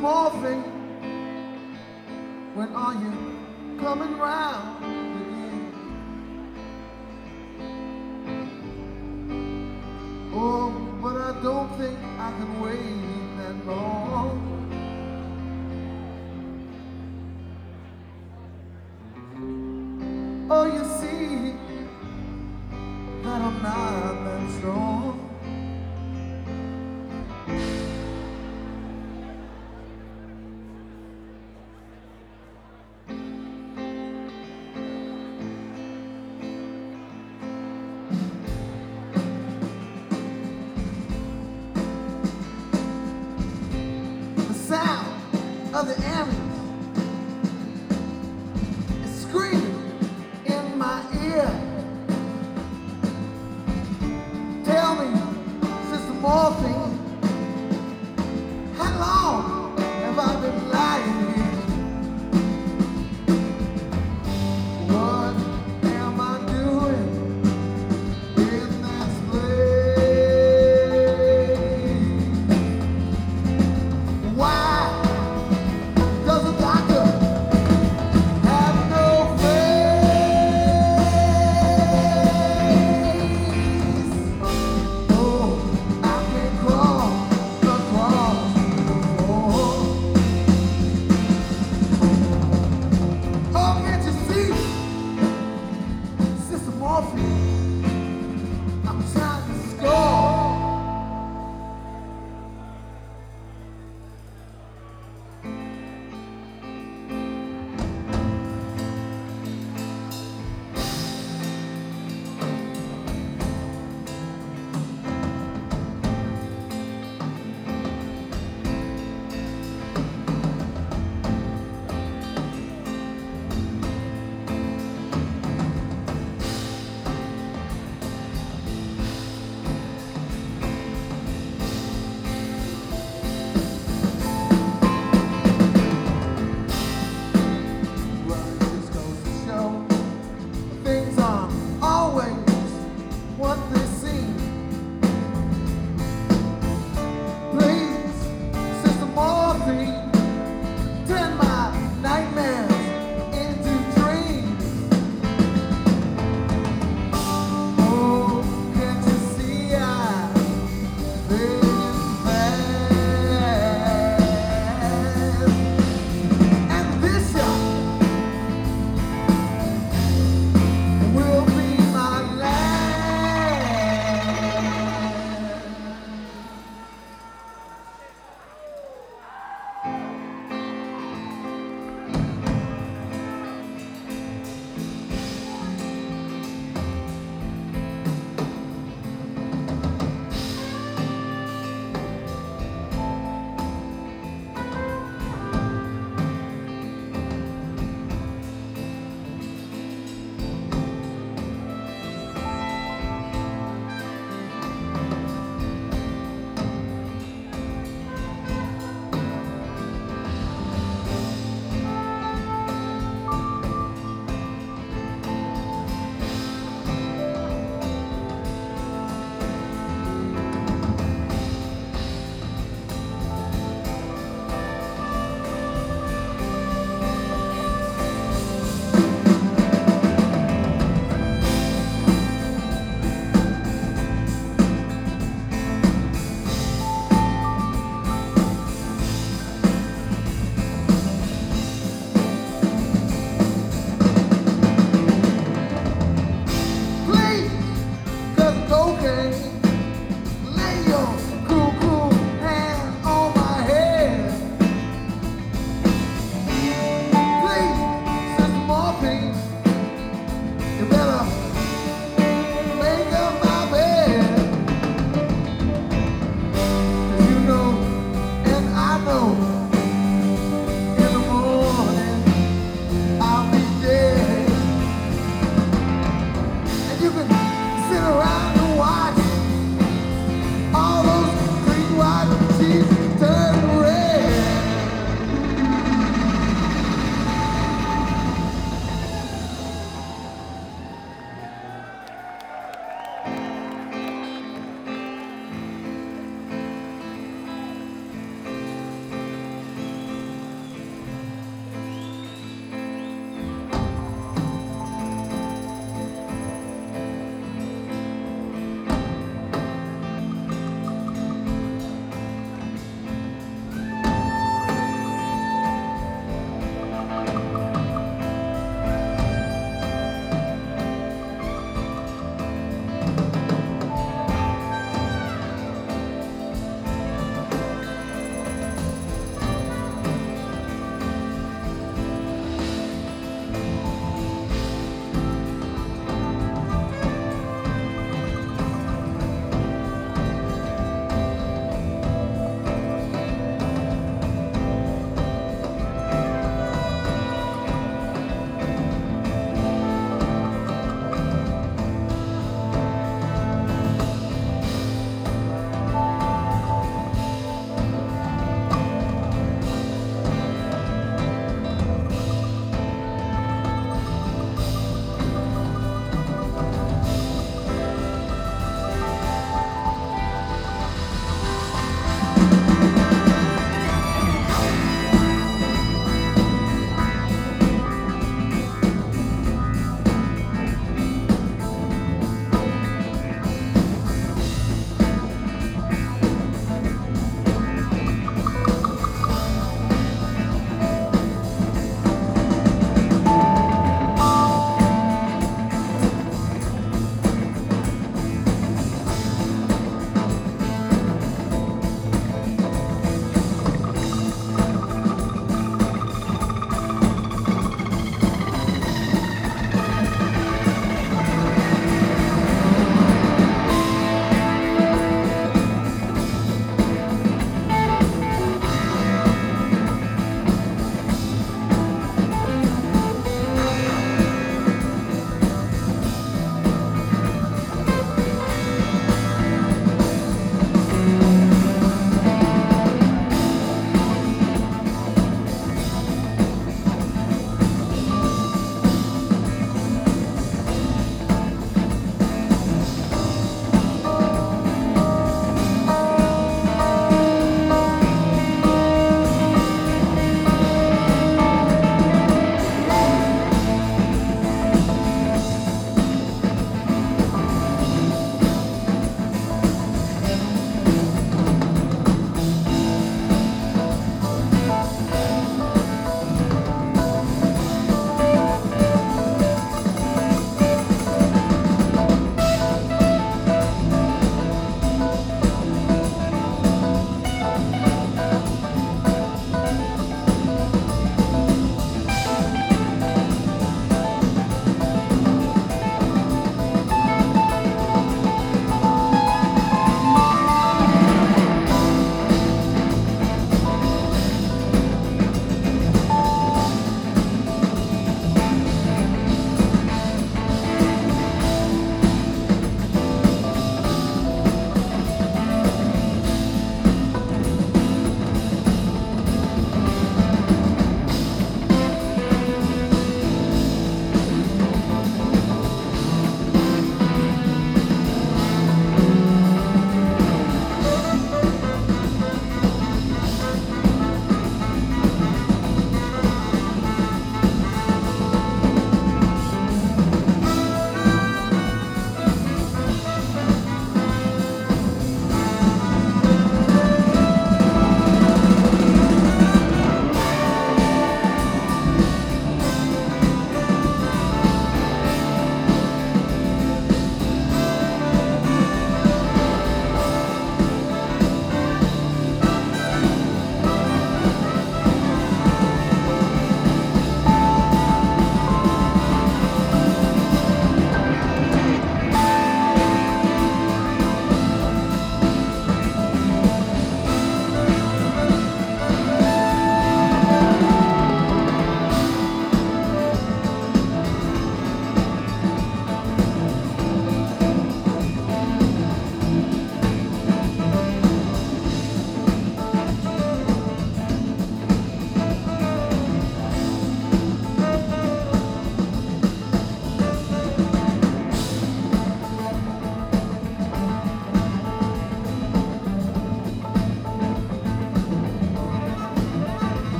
morphing. When are you coming round again? Oh, but I don't think I can wait that long. Oh, you see that I'm not that strong. The sound of the ambulance is screaming in my ear. Tell me, Sister Morphine, how long have I been lying here? What am I doing in this place? Why does the doctor have no face? Oh, I can't cry.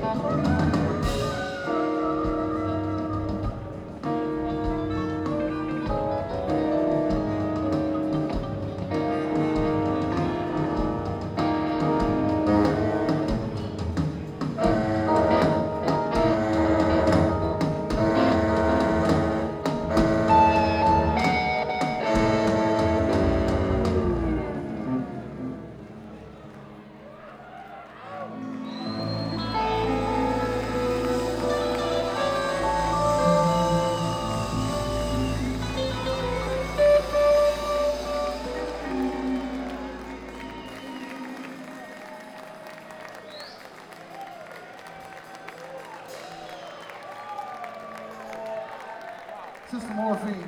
Sister Morphine.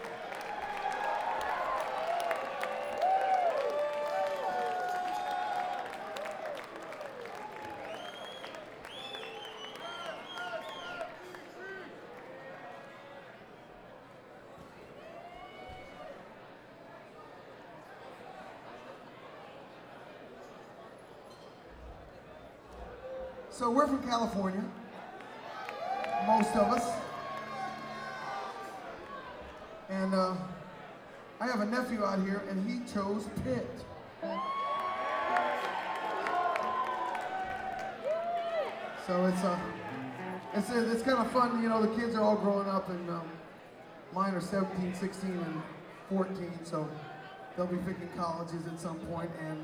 So we're from California, most of us. And I have a nephew out here, and he chose Pit. So it's kind of fun, you know, the kids are all growing up, and mine are 17, 16, and 14, so they'll be picking colleges at some point, and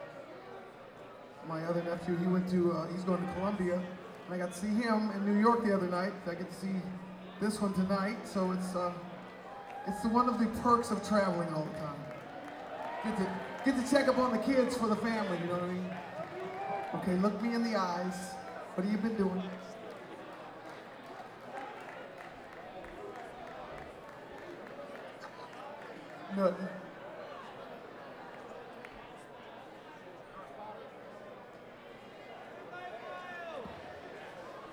my other nephew, he's going to Columbia, and I got to see him in New York the other night. I get to see this one tonight, so it's one of the perks of traveling all the time. Get to check up on the kids for the family, you know what I mean? Okay, look me in the eyes. What have you been doing? Nothing.